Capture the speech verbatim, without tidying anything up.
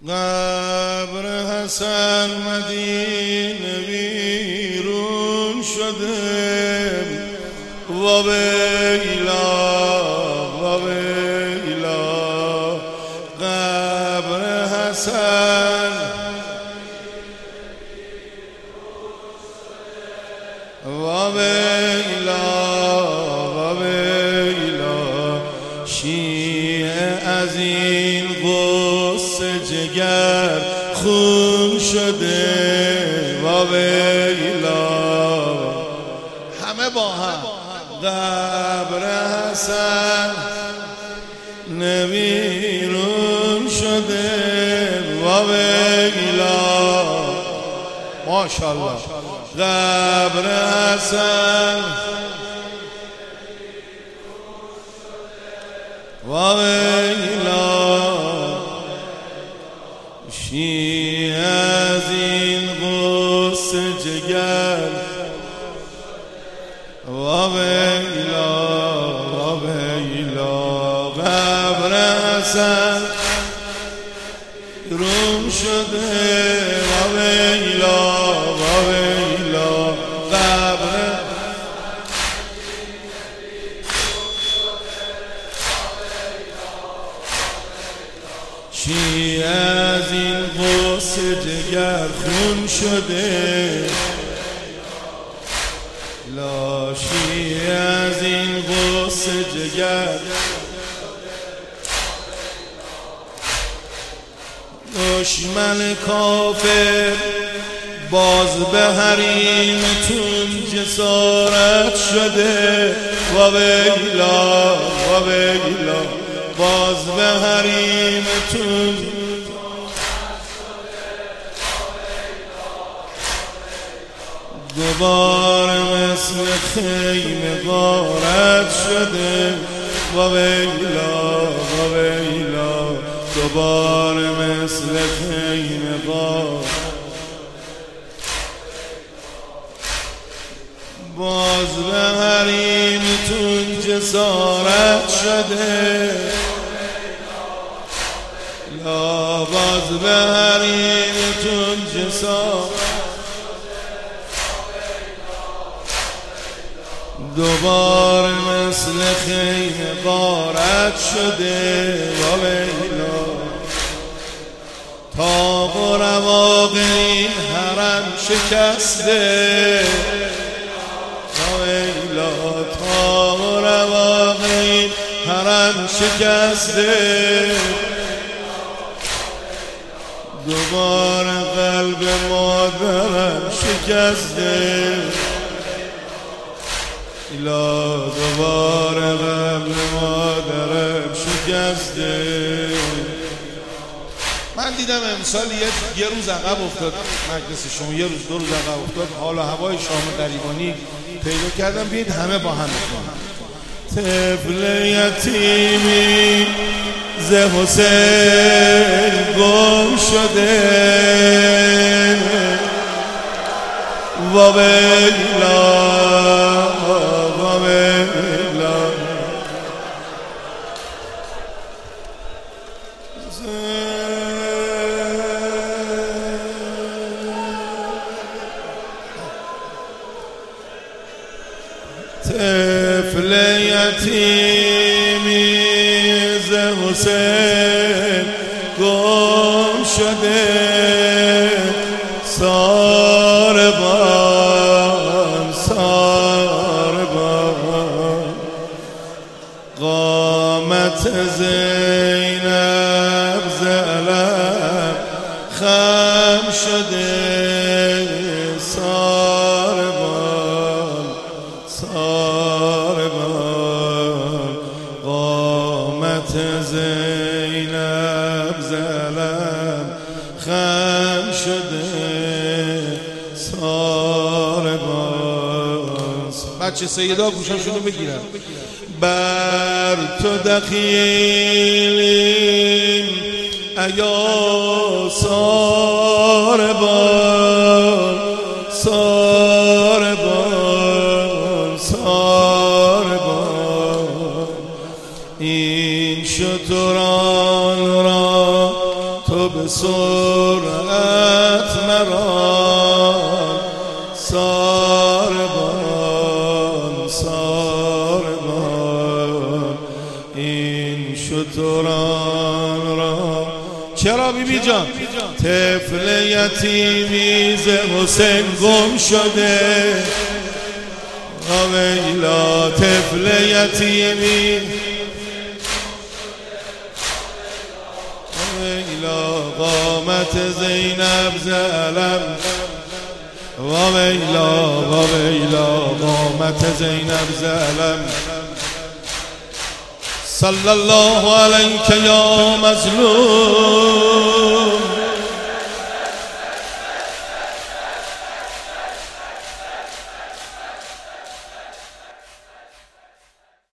قبر حسن مدینه ویرون شده و ویلا و ویلا قبر حسن و ویلا و ویلا شیعه از این غصه جگر خون شده و ویلا همه با هم قبر حسن نویرون شده و ویلا ماشاءالله قبر حسن و ویلا شیعه از این غصه جگر و ویلا و ویلا قبر حسن روم شده و ویلا و ویلا قبر شیعه از این غصه جگر خون شده لا شیعه از این غصه جگر دشمن کافر باز به حریمتون جسارت شده و ویلا و ویلا باز به حریمتون دوباره مثل خیمه غارت شده و ویلا و ویلا دوباره مثل خیمه غارت باز به حریمتون جسارت شده لا باز به حریمتون جسارت دوباره مثل خیمه غارت شده و ویلا طاق و رواق این حرم شکسته و ویلا طاق و رواق این حرم شکسته دوباره قلب مادرم شکسته لا دوباره قبل مادرم شکسته. من دیدم امسال یه, یه روز عقب افتاد مجلس شما، یه روز دو روز عقب افتاد، حال و هوای شام غریبانی پیدا کردم. بیاید همه با هم بخونیم. طفل یتیمی ز حسین گم شده و ویلا طفل یتیمی ز حسین گم شده ساربان ساربان قامت زینب ز علم خم شده ساربان ساربان قامت زینب ز علم خم شده ساربان. بچه سیدا گوشاشونو بگیرن. بر تو دخیلیم ایا ساربان ساربان ساربان این شتران را تو به سرعت مران ساربان ساربان این شتران را. چرا بی بی جان؟ طفل یتیمی ز حسین گم شده، ویلا طفل یتیمی ویلا قامت زینب زلم ویلا ویلا قامت زینب زلم. صلی الله علیک یا مظلوم